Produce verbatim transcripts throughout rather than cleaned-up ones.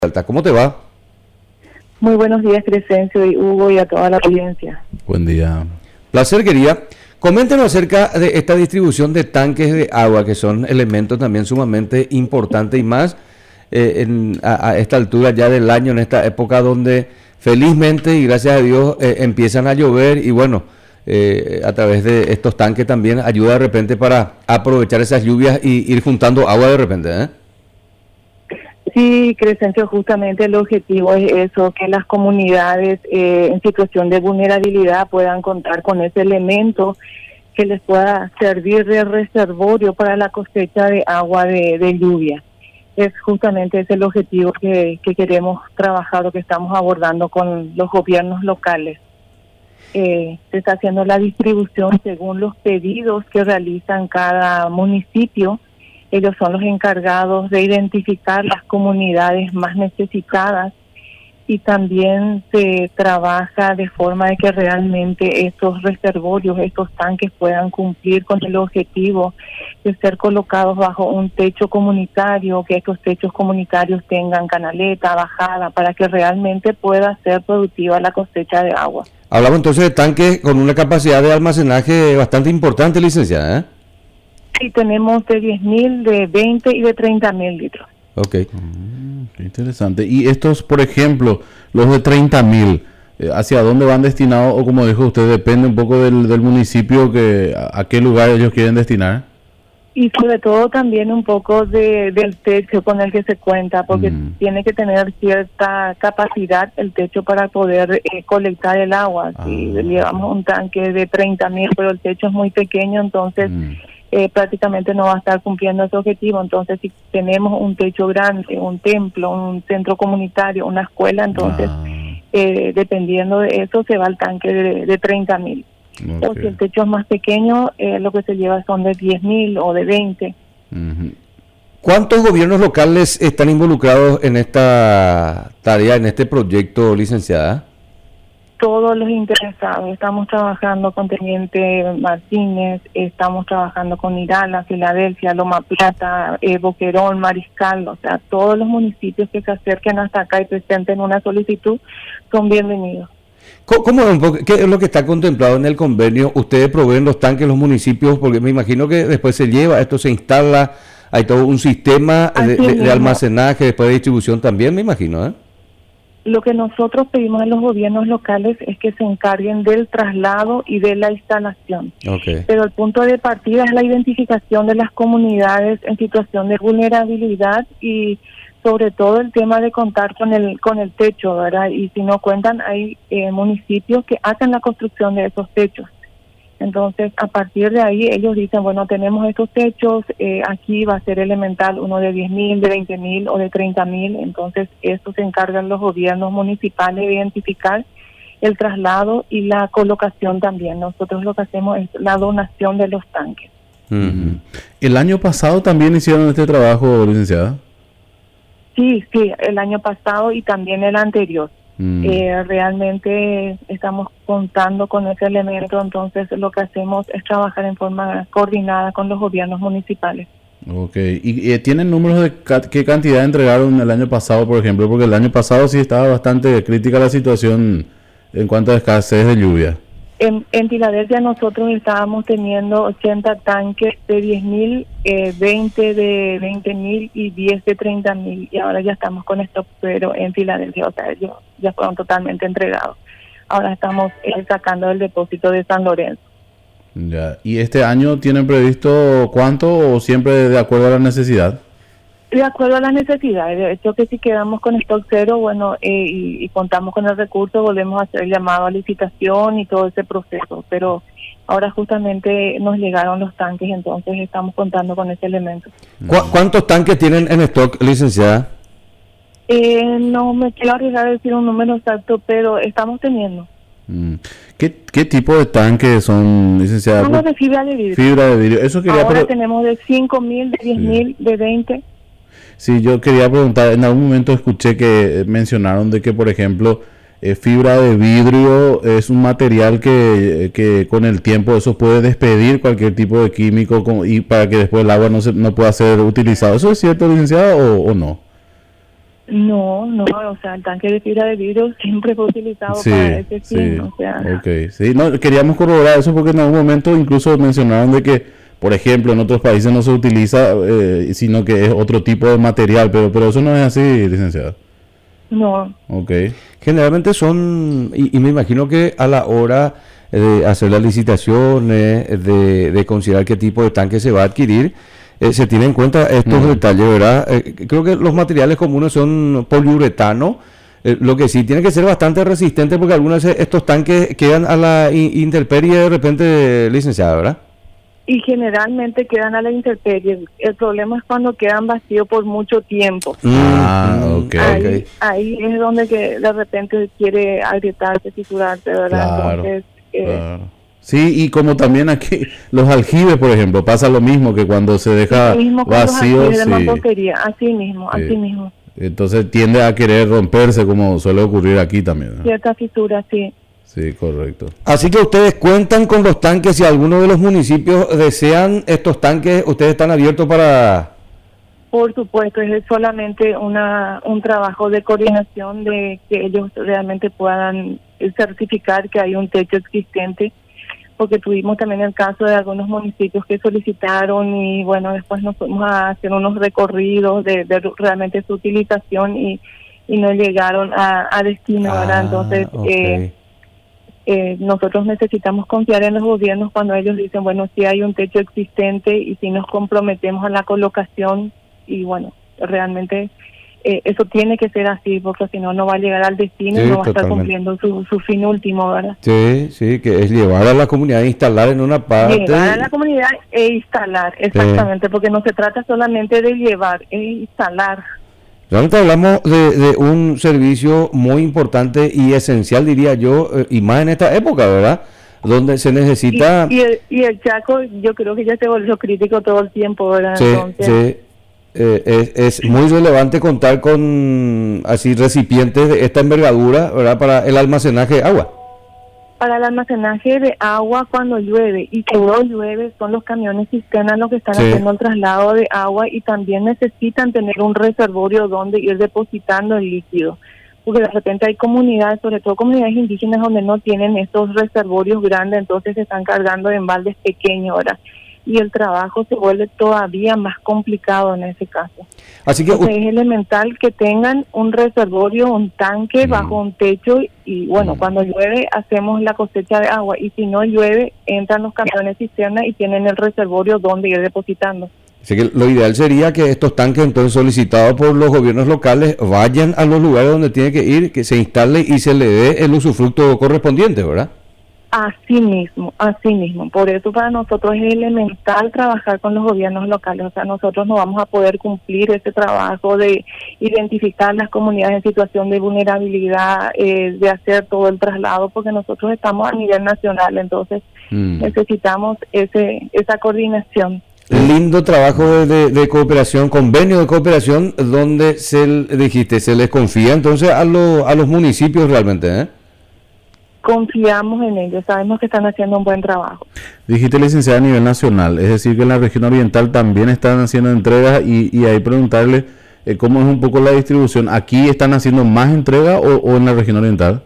Alta. ¿Cómo te va? Muy buenos días, Crescencio y Hugo, y a toda la audiencia. Buen día. Placer, querida. Coméntenos acerca de esta distribución de tanques de agua, que son elementos también sumamente importantes y más eh, en, a, a esta altura ya del año, en esta época donde felizmente y gracias a Dios eh, empiezan a llover y bueno, eh, a través de estos tanques también ayuda de repente para aprovechar esas lluvias y ir juntando agua de repente, ¿eh? Sí, Crescencio, justamente el objetivo es eso, que las comunidades eh, en situación de vulnerabilidad puedan contar con ese elemento que les pueda servir de reservorio para la cosecha de agua de, de lluvia. Es justamente ese el objetivo que, que queremos trabajar o que estamos abordando con los gobiernos locales. Eh, se está haciendo la distribución según los pedidos que realizan cada municipio. Ellos son los encargados de identificar las comunidades más necesitadas y también se trabaja de forma de que realmente estos reservorios, estos tanques puedan cumplir con el objetivo de ser colocados bajo un techo comunitario, que estos techos comunitarios tengan canaleta, bajada, para que realmente pueda ser productiva la cosecha de agua. Hablamos entonces de tanques con una capacidad de almacenaje bastante importante, licenciada, ¿eh? Sí, tenemos de diez mil, de veinte y de treinta mil litros. Ok. Mm, qué interesante. Y estos, por ejemplo, los de treinta mil, eh, ¿hacia dónde van destinados? O como dijo usted, depende un poco del, del municipio, que a, a qué lugar ellos quieren destinar. Y sobre todo también un poco de, del techo con el que se cuenta, porque mm. tiene que tener cierta capacidad el techo para poder eh, colectar el agua. Ah. Si llevamos un tanque de treinta mil, pero el techo es muy pequeño, entonces... Mm. Eh, prácticamente no va a estar cumpliendo ese objetivo. Entonces, si tenemos un techo grande, un templo, un centro comunitario, una escuela, entonces, ah. eh, dependiendo de eso, se va al tanque de, de treinta mil. Okay. O si el techo es más pequeño, eh, lo que se lleva son de diez mil o de veinte. Uh-huh. ¿Cuántos gobiernos locales están involucrados en esta tarea, en este proyecto, licenciada? Todos los interesados. Estamos trabajando con Teniente Martínez, estamos trabajando con Irala, Filadelfia, Loma Plata, eh, Boquerón, Mariscal, o sea, todos los municipios que se acerquen hasta acá y presenten una solicitud son bienvenidos. ¿Cómo, ¿Qué es lo que está contemplado en el convenio? ¿Ustedes proveen los tanques los municipios? Porque me imagino que después se lleva, esto se instala, hay todo un sistema de, de, de almacenaje, después de distribución también, me imagino, ¿eh? Lo que nosotros pedimos a los gobiernos locales es que se encarguen del traslado y de la instalación. Okay. Pero el punto de partida es la identificación de las comunidades en situación de vulnerabilidad y sobre todo el tema de contar con el con el techo, ¿verdad? Y si no cuentan, hay eh, municipios que hacen la construcción de esos techos. Entonces, a partir de ahí, ellos dicen, bueno, tenemos estos techos, eh, aquí va a ser elemental uno de diez mil, de veinte mil o de treinta mil. Entonces, esto se encargan los gobiernos municipales de identificar el traslado y la colocación también. Nosotros lo que hacemos es la donación de los tanques. Uh-huh. ¿El año pasado también hicieron este trabajo, licenciada? Sí, sí, el año pasado y también el anterior. Mm. Eh, realmente estamos contando con ese elemento, entonces lo que hacemos es trabajar en forma coordinada con los gobiernos municipales. Ok, ¿y, y tienen números de ca- qué cantidad entregaron el año pasado, por ejemplo? Porque el año pasado sí estaba bastante crítica la situación en cuanto a escasez de lluvia. En, en Filadelfia nosotros estábamos teniendo ochenta tanques de diez mil, eh, veinte de veinte mil y diez de treinta mil, y ahora ya estamos con esto, pero en Filadelfia, o sea, ellos ya fueron totalmente entregados. Ahora estamos eh, sacando el depósito de San Lorenzo. Ya. ¿Y este año tienen previsto cuánto o siempre de acuerdo a la necesidad? De acuerdo a las necesidades. De hecho, que si quedamos con stock cero, bueno, eh, y, y contamos con el recurso, volvemos a hacer el llamado a licitación y todo ese proceso. Pero ahora justamente nos llegaron los tanques, entonces estamos contando con ese elemento. ¿Cu- ¿Cuántos tanques tienen en stock, licenciada? Eh, no me quiero arriesgar a decir un número exacto, pero estamos teniendo. ¿Qué, qué tipo de tanques son, licenciada? Son de fibra de vidrio. Fibra de vidrio. Eso quería ahora pro- tenemos de cinco mil, de diez mil, sí. de veinte. Sí, yo quería preguntar, en algún momento escuché que mencionaron de que, por ejemplo, eh, fibra de vidrio es un material que, que con el tiempo eso puede despedir cualquier tipo de químico con, y para que después el agua no se no pueda ser utilizado. ¿Eso es cierto, licenciada, o, o no? No, no, o sea, el tanque de fibra de vidrio siempre fue utilizado Sí, para ese sí, fin, o sea, ok, sí, no, queríamos corroborar eso porque en algún momento incluso mencionaron de que, por ejemplo, en otros países no se utiliza, eh, sino que es otro tipo de material, pero pero eso no es así, licenciado. no. Ok, Generalmente son, y, y me imagino que a la hora de hacer las licitaciones, de, de considerar qué tipo de tanque se va a adquirir, eh, se tienen en cuenta estos Mm. detalles, ¿verdad? Eh, creo que los materiales comunes son poliuretano, eh, lo que sí tiene que ser bastante resistente porque algunos de estos tanques quedan a la in- intemperie de repente, licenciada, ¿verdad? Y generalmente quedan a la intemperie. El problema es cuando quedan vacíos por mucho tiempo. Ah, Mm, ok. Ahí, ok. ahí es donde que de repente quiere agrietarse, fisurarse, ¿verdad? Claro, Entonces, eh, claro. Sí, y como también aquí los aljibes, por ejemplo, pasa lo mismo que cuando se deja lo mismo con los vacío, alfileres de sí, mampostería, así mismo, Sí. así mismo. entonces tiende a querer romperse como suele ocurrir aquí también, ¿no? Cierta fisura, sí. Sí, correcto. Así que ustedes cuentan con los tanques, si alguno de los municipios desean estos tanques, ustedes están abiertos para... Por supuesto, es solamente una un trabajo de coordinación de que ellos realmente puedan certificar que hay un techo existente, porque tuvimos también el caso de algunos municipios que solicitaron y bueno, después nos fuimos a hacer unos recorridos de, de realmente su utilización y, y no llegaron a, a destino, ¿verdad? Entonces, ok. eh, eh, nosotros necesitamos confiar en los gobiernos cuando ellos dicen, bueno, si hay un techo existente y si nos comprometemos a la colocación y bueno, realmente eh, eso tiene que ser así porque si no, no va a llegar al destino Sí, y no va a estar totalmente. cumpliendo su, su fin último, ¿verdad? Sí, sí, que es llevar a la comunidad a instalar en una parte. Llevar a la comunidad e instalar, exactamente, porque no se trata solamente de llevar, es instalar. Realmente hablamos de, de un servicio muy importante y esencial, diría yo, eh, y más en esta época, ¿verdad? Donde se Y, necesita... y, el, y el Chaco, yo creo que ya se volvió crítico todo el tiempo, ¿verdad? Sí, Entonces, sí, eh, es, es muy relevante contar con así recipientes de esta envergadura, ¿verdad? Para el almacenaje de agua. para el almacenaje de agua cuando llueve y que no llueve son los camiones cisternas los que están Sí. haciendo el traslado de agua y también necesitan tener un reservorio donde ir depositando el líquido, porque de repente hay comunidades, sobre todo comunidades indígenas donde no tienen estos reservorios grandes, entonces se están cargando en baldes pequeños ahora y el trabajo se vuelve todavía más complicado en ese caso. Así que... Entonces es elemental que tengan un reservorio, un tanque Mm. bajo un techo y bueno, Mm. cuando llueve hacemos la cosecha de agua y si no llueve entran los camiones cisterna y tienen el reservorio donde ir depositando. Así que lo ideal sería que estos tanques entonces solicitados por los gobiernos locales vayan a los lugares donde tiene que ir, que se instale y se le dé el usufructo correspondiente, ¿verdad? Así mismo, así mismo. Por eso para nosotros es elemental trabajar con los gobiernos locales. O sea, nosotros no vamos a poder cumplir ese trabajo de identificar las comunidades en situación de vulnerabilidad, eh, de hacer todo el traslado, porque nosotros estamos a nivel nacional. Entonces Mm. necesitamos ese esa coordinación. Lindo trabajo de, de- de cooperación, convenio de cooperación, donde se, l- dijiste, se les confía entonces a, lo- a los municipios realmente, ¿eh? Confiamos en ellos, sabemos que están haciendo un buen trabajo. Dijiste licenciada a nivel nacional, es decir que en la región oriental también están haciendo entregas y, y ahí preguntarle eh, cómo es un poco la distribución. ¿Aquí están haciendo más entregas o, o en la región oriental?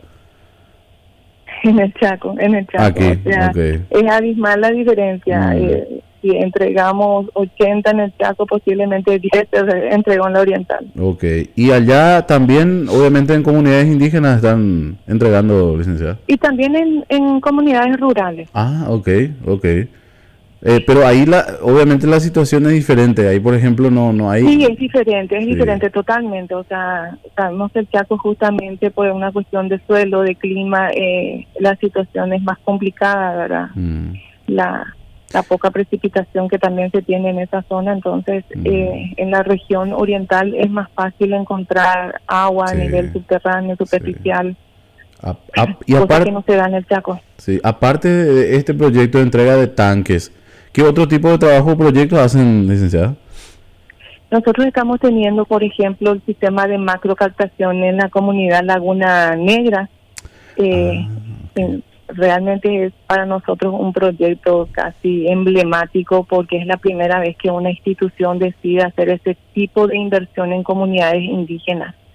En el Chaco, en el Chaco. Aquí, o sea, ok. es abismal la diferencia. Mm. Eh, si entregamos ochenta en el Chaco, posiblemente diez se re- entregó en la oriental. Ok, y allá también, obviamente en comunidades indígenas están entregando, licenciada. Y también en, en comunidades rurales. Ah, ok, ok. Eh, pero ahí la, obviamente la situación es diferente, ahí por ejemplo no, no hay... Sí, es diferente, es Sí. diferente totalmente. O sea, sabemos que el Chaco justamente por una cuestión de suelo, de clima, eh, la situación es más complicada, ¿verdad? Mm, La, la poca precipitación que también se tiene en esa zona, entonces Mm. eh, en la región oriental es más fácil encontrar agua Sí, a nivel subterráneo, superficial, a- a- y cosa aparte... que no se da en el Chaco. Sí, aparte de este proyecto de entrega de tanques, ¿qué otro tipo de trabajo o proyectos hacen, licenciada? Nosotros estamos teniendo, por ejemplo, el sistema de macrocaptación en la comunidad Laguna Negra. Eh, Ah, ok. en- realmente es para nosotros un proyecto casi emblemático porque es la primera vez que una institución decide hacer ese tipo de inversión en comunidades indígenas.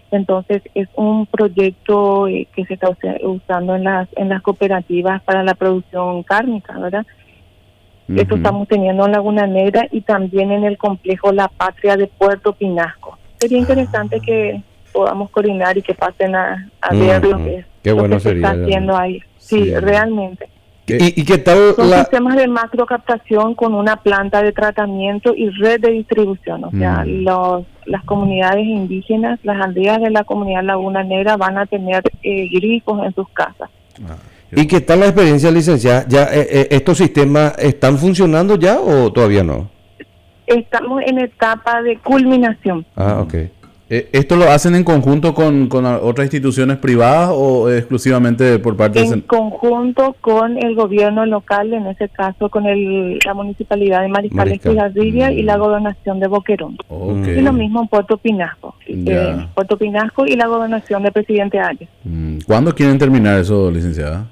Entonces es un proyecto eh, que se está usando en las en las cooperativas para la producción cárnica, ¿verdad? Uh-huh. Eso estamos teniendo en Laguna Negra y también en el complejo La Patria de Puerto Pinasco. Sería interesante uh-huh. que podamos coordinar y que pasen a, a uh-huh. ver lo que, Qué lo bueno que se sería, está haciendo ahí. Sí, sí, realmente. ¿Y, y qué tal Son la... sistemas de macrocaptación con una planta de tratamiento y red de distribución? O sea, mm. los, las comunidades indígenas, las aldeas de la comunidad Laguna Negra van a tener eh, grifos en sus casas. Ah, ¿y qué tal la experiencia, licenciada? ¿Ya eh, eh, estos sistemas están funcionando ya o todavía no? Estamos en etapa de culminación. Ah, ok. ¿Esto lo hacen en conjunto con, con otras instituciones privadas o exclusivamente por parte en de... En conjunto con el gobierno local, en ese caso con el, la municipalidad de Mariscal Estigarribia mm. y la gobernación de Boquerón. Okay. Y lo mismo en Puerto Pinasco. Eh, Puerto Pinasco y la gobernación de Presidente Ayes. Mm. ¿Cuándo quieren terminar eso, licenciada?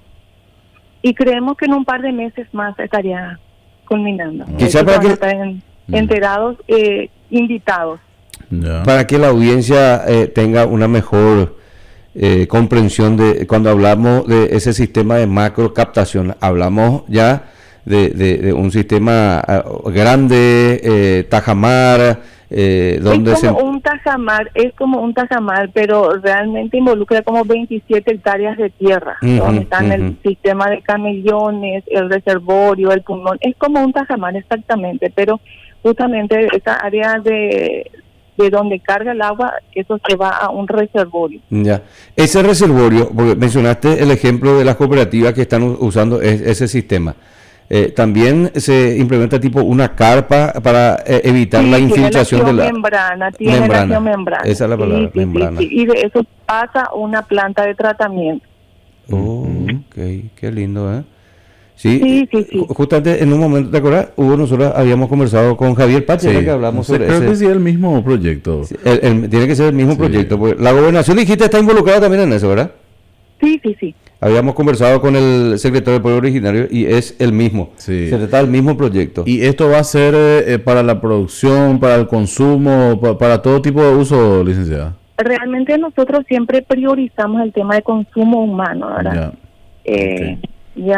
Y creemos que en un par de meses más estaría culminando. Oh. Quizá para que... Están enterados, eh, invitados. Ya. Para que la audiencia eh, tenga una mejor eh, comprensión de cuando hablamos de ese sistema de macro captación, hablamos ya de, de, de un sistema uh, grande, eh, tajamar, eh, donde es como se... un tajamar, es como un tajamar, pero realmente involucra como veintisiete hectáreas de tierra, uh-huh, donde están uh-huh. el sistema de camellones, el reservorio, el pulmón, es como un tajamar exactamente, pero justamente esta área de de donde carga el agua, eso se va a un reservorio. Ya, ese reservorio, porque mencionaste el ejemplo de las cooperativas que están usando es, ese sistema, eh, también se implementa tipo una carpa para eh, evitar sí, la infiltración de la membrana, tiene membrana. La membrana. Esa es la palabra, sí, membrana. Sí, sí, y de eso pasa una planta de tratamiento. Oh, ok, qué lindo, ¿eh? Sí, sí, sí, sí. Justamente en un momento, ¿te acuerdas? Hubo, nosotros habíamos conversado con Javier Pache, sí, que hablamos no sé, sobre creo ese. que sí es el mismo proyecto. Sí, el, el, tiene que ser el mismo sí. proyecto. Porque la gobernación, dijiste, está involucrada también en eso, ¿verdad? Sí, sí, sí. Habíamos conversado con el secretario del Pueblo Originario y es el mismo. Sí. Se trata del mismo proyecto. ¿Y esto va a ser eh, para la producción, para el consumo, para, para todo tipo de uso, licenciada? Realmente nosotros siempre priorizamos el tema de consumo humano, ¿verdad? Ya. Eh, okay.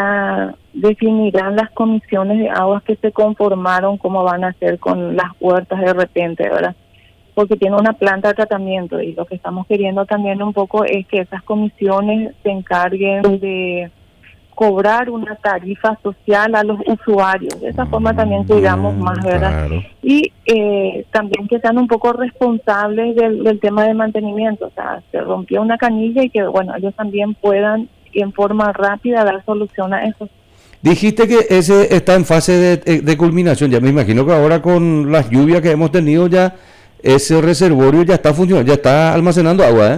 ya definirán las comisiones de aguas que se conformaron, cómo van a hacer con las huertas de repente, ¿verdad? Porque tiene una planta de tratamiento y lo que estamos queriendo también un poco es que esas comisiones se encarguen de cobrar una tarifa social a los usuarios. De esa forma también cuidamos más, ¿verdad? Claro. Y eh, también que sean un poco responsables del, del tema de mantenimiento. O sea, se rompió una canilla y que, bueno, ellos también puedan en forma rápida dar solución a eso. Dijiste que ese está en fase de, de culminación. Ya me imagino que ahora con las lluvias que hemos tenido ya ese reservorio ya está funcionando, ya está almacenando agua, ¿eh?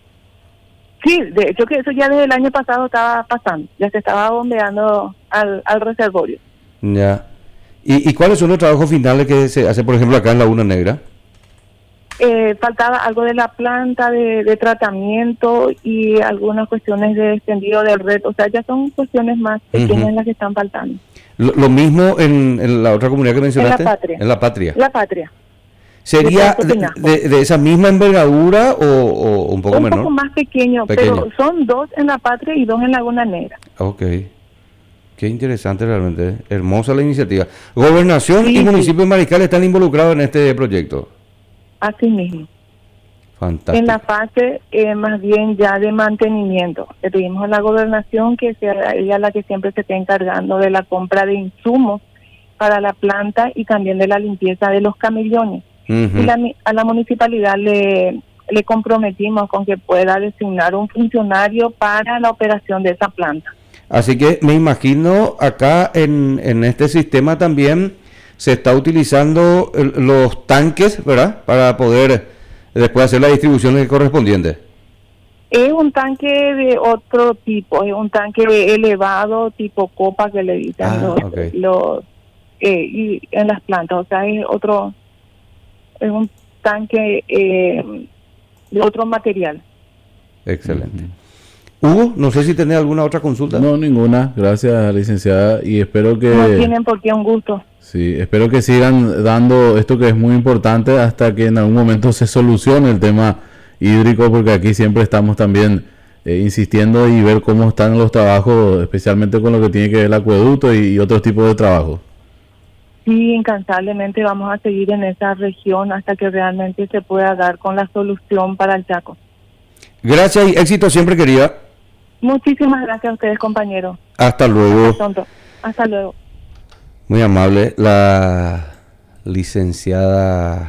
Sí, de hecho que eso ya desde el año pasado estaba pasando, ya se estaba bombeando al, al reservorio. Ya. ¿Y, ¿Y cuáles son los trabajos finales que se hace, por ejemplo, acá en Laguna Negra? Eh, faltaba algo de la planta de, de tratamiento y algunas cuestiones de extendido del red, o sea, ya son cuestiones más pequeñas uh-huh. las que están faltando. Lo, lo mismo en, en la otra comunidad que mencionaste. En la patria. En la patria. La patria. ¿Sería de, de, de esa misma envergadura o, o un poco un menor? Un poco más pequeño, pequeño, pero son dos en la patria y dos en Laguna Negra. Ok. Qué interesante realmente. Hermosa la iniciativa. Gobernación sí, y municipio sí. de Mariscal están involucrados en este proyecto. Así mismo. Fantástico. En la fase eh, más bien ya de mantenimiento. Le pedimos a la gobernación que sea ella la que siempre se esté encargando de la compra de insumos para la planta y también de la limpieza de los camellones. Uh-huh. Y la, a la municipalidad le, le comprometimos con que pueda designar un funcionario para la operación de esa planta. Así que me imagino acá en, en este sistema también se está utilizando el, los tanques, ¿verdad? Para poder después hacer las distribuciones correspondientes. Es un tanque de otro tipo, es un tanque elevado tipo copa que le dicen ah, los, okay. los eh, y en las plantas, o sea, es otro, es un tanque eh, de otro material. Excelente. Hugo, no sé si tenés alguna otra consulta. No, ninguna, gracias licenciada, y espero que... No tienen por qué, un gusto. Sí, espero que sigan dando esto que es muy importante hasta que en algún momento se solucione el tema hídrico, porque aquí siempre estamos también eh, insistiendo y ver cómo están los trabajos, especialmente con lo que tiene que ver el acueducto y, y otros tipos de trabajos. Sí, incansablemente vamos a seguir en esa región hasta que realmente se pueda dar con la solución para el Chaco. Gracias y éxito siempre, querida. Muchísimas gracias a ustedes, compañeros. Hasta luego. Hasta pronto. Hasta luego. Muy amable la licenciada